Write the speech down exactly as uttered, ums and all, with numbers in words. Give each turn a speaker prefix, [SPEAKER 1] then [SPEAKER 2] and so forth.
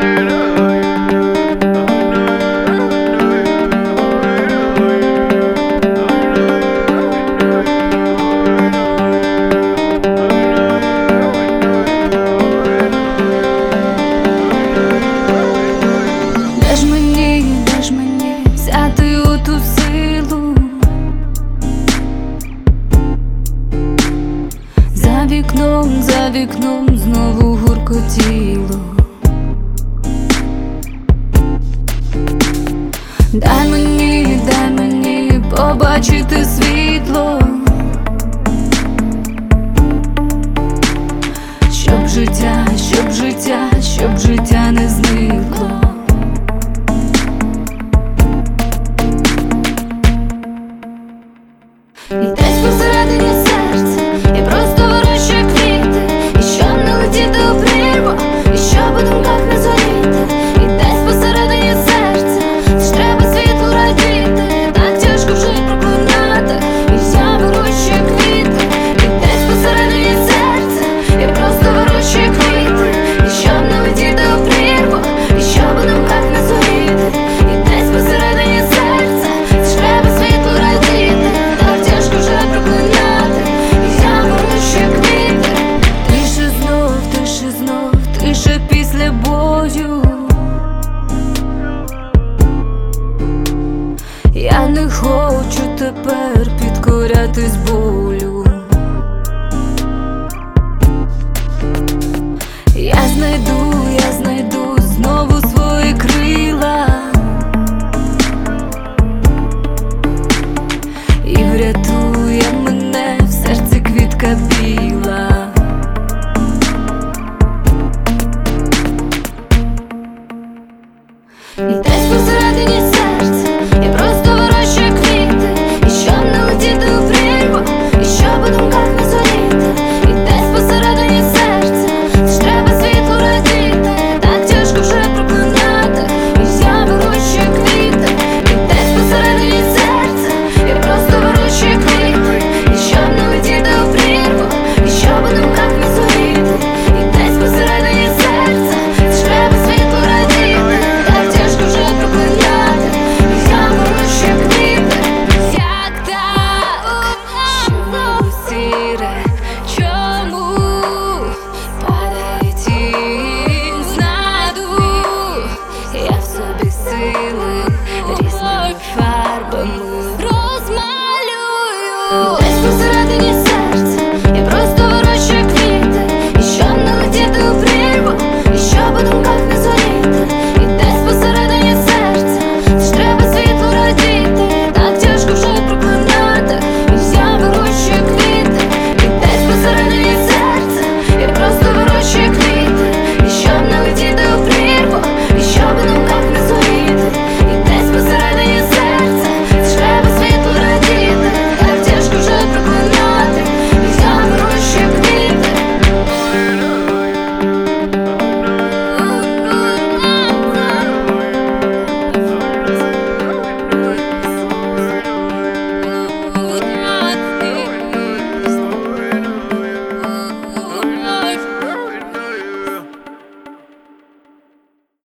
[SPEAKER 1] За вікном, за вікном знову гуркотіло. Дай мені, дай мені побачити світло, щоб життя, щоб життя, щоб життя не зникло. І десь посередині серця я просто вирощую квіти, і щоб не летіти у прірву, і щоб у думках не зоріти. І десь посередині серця ж треба світлу радіти, так тяжко вже проклинати, і я вирощую квіти. І десь посередині серця я просто вирощую квіти, і щоб не летіти у прірву, і щоб у думках не зоріти. І десь посередині серця ж треба світлу радіти, так тяжко вже проклинати, і я вирощую квіти. Тише знов, тише знов, тише після бою. Я не хочу тепер підкорятись болю. Я знайду, я знайду знову свої крила і врятує мене в серці квітка біла. І десь посередині